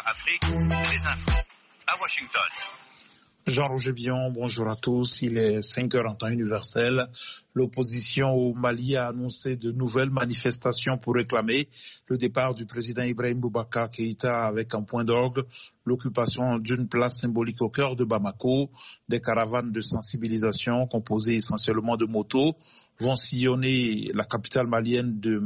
Afrique, les infos à Washington. Jean-Roger Bion, bonjour à tous. Il est 5h en temps universel. L'opposition au Mali a annoncé de nouvelles manifestations pour réclamer le départ du président Ibrahim Boubacar Keïta avec en point d'orgue l'occupation d'une place symbolique au cœur de Bamako. Des caravanes de sensibilisation composées essentiellement de motos vont sillonner la capitale malienne de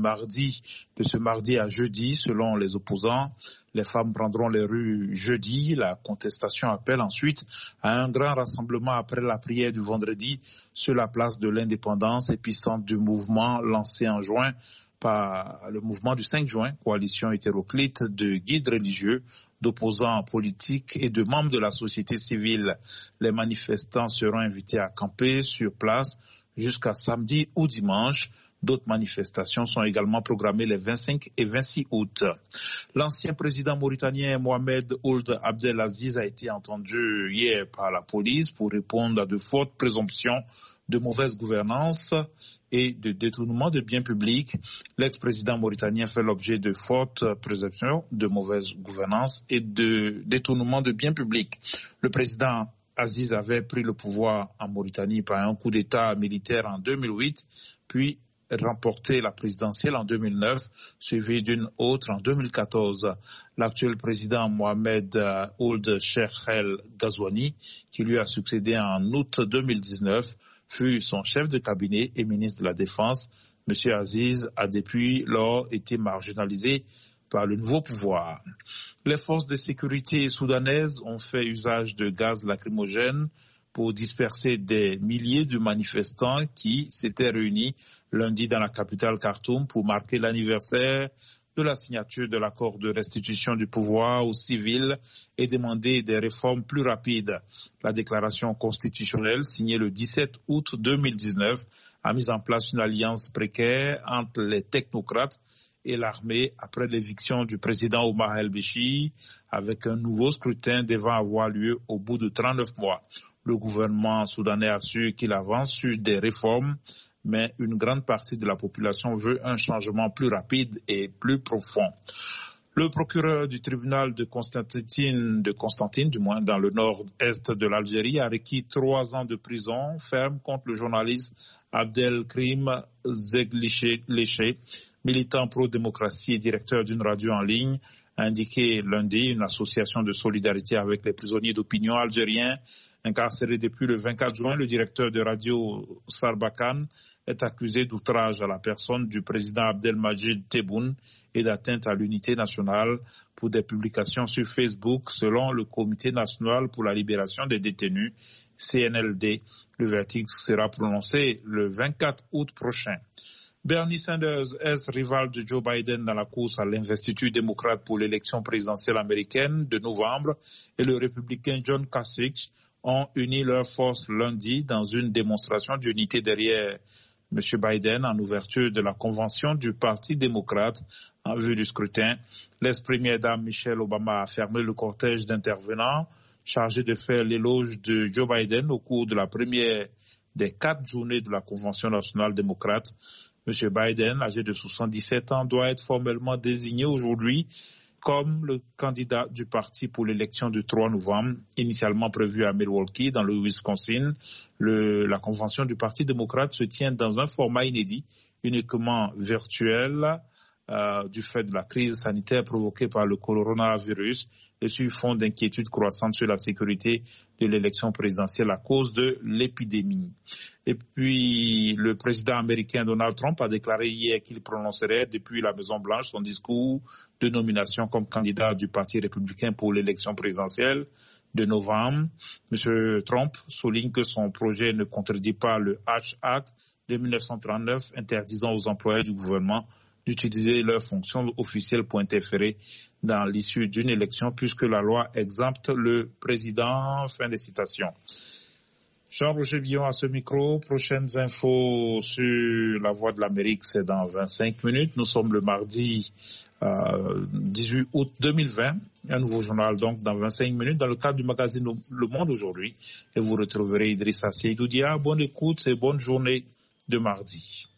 ce mardi à jeudi selon les opposants. Les femmes prendront les rues jeudi. La contestation appelle ensuite à un grand rassemblement après la prière du vendredi sur la place de l'Indépendance, épicentre du mouvement lancé en juin par le mouvement du 5 juin, coalition hétéroclite de guides religieux, d'opposants politiques et de membres de la société civile. Les manifestants seront invités à camper sur place jusqu'à samedi ou dimanche. D'autres manifestations sont également programmées les 25 et 26 août. L'ancien président mauritanien Mohamed Ould Abdelaziz a été entendu hier par la police pour répondre à de fortes présomptions de mauvaise gouvernance et de détournement de biens publics. L'ex-président mauritanien fait l'objet de fortes présomptions de mauvaise gouvernance et de détournement de biens publics. Le président Aziz avait pris le pouvoir en Mauritanie par un coup d'État militaire en 2008, puis remporté la présidentielle en 2009, suivie d'une autre en 2014. L'actuel président Mohamed Ould Cheikh El Ghazouani, qui lui a succédé en août 2019, fut son chef de cabinet et ministre de la Défense. M. Aziz a depuis lors été marginalisé par le nouveau pouvoir. Les forces de sécurité soudanaises ont fait usage de gaz lacrymogène pour disperser des milliers de manifestants qui s'étaient réunis lundi dans la capitale Khartoum pour marquer l'anniversaire de la signature de l'accord de restitution du pouvoir aux civils et demander des réformes plus rapides. La déclaration constitutionnelle signée le 17 août 2019 a mis en place une alliance précaire entre les technocrates et l'armée après l'éviction du président Omar el-Béchir, avec un nouveau scrutin devant avoir lieu au bout de 39 mois. Le gouvernement soudanais assure qu'il avance sur des réformes, mais une grande partie de la population veut un changement plus rapide et plus profond. Le procureur du tribunal de Constantine, du moins dans le nord-est de l'Algérie, a requis 3 ans de prison ferme contre le journaliste Abdelkrim Zegleche, militant pro-démocratie et directeur d'une radio en ligne, a indiqué lundi une association de solidarité avec les prisonniers d'opinion algériens. Incarcéré depuis le 24 juin, le directeur de radio Sarbacane est accusé d'outrage à la personne du président Abdelmajid Tebboune et d'atteinte à l'unité nationale pour des publications sur Facebook selon le Comité national pour la libération des détenus, CNLD. Le verdict sera prononcé le 24 août prochain. Bernie Sanders, ex-rival de Joe Biden dans la course à l'investiture démocrate pour l'élection présidentielle américaine de novembre, et le républicain John Kasich ont uni leurs forces lundi dans une démonstration d'unité derrière M. Biden en ouverture de la convention du Parti démocrate en vue du scrutin. L'ex-première dame Michelle Obama a fermé le cortège d'intervenants chargés de faire l'éloge de Joe Biden au cours de la première des 4 journées de la convention nationale démocrate. M. Biden, âgé de 77 ans, doit être formellement désigné aujourd'hui comme le candidat du parti pour l'élection du 3 novembre, initialement prévue à Milwaukee, dans le Wisconsin. La convention du Parti démocrate se tient dans un format inédit, uniquement virtuel, du fait de la crise sanitaire provoquée par le coronavirus et sur fond d'inquiétude croissante sur la sécurité de l'élection présidentielle à cause de l'épidémie. Et puis, le président américain Donald Trump a déclaré hier qu'il prononcerait depuis la Maison-Blanche son discours de nomination comme candidat du Parti républicain pour l'élection présidentielle de novembre. M. Trump souligne que son projet ne contredit pas le Hatch Act de 1939 interdisant aux employés du gouvernement d'utiliser leurs fonctions officielles pour interférer dans l'issue d'une élection puisque la loi exempte le président. Fin de citation. Jean-Roger Bion à ce micro. Prochaines infos sur la Voix de l'Amérique, c'est dans 25 minutes. Nous sommes le mardi 18 août 2020. Un nouveau journal donc dans 25 minutes dans le cadre du magazine Le Monde aujourd'hui. Et vous retrouverez Idrissa Seydoudia. Bonne écoute et bonne journée de mardi.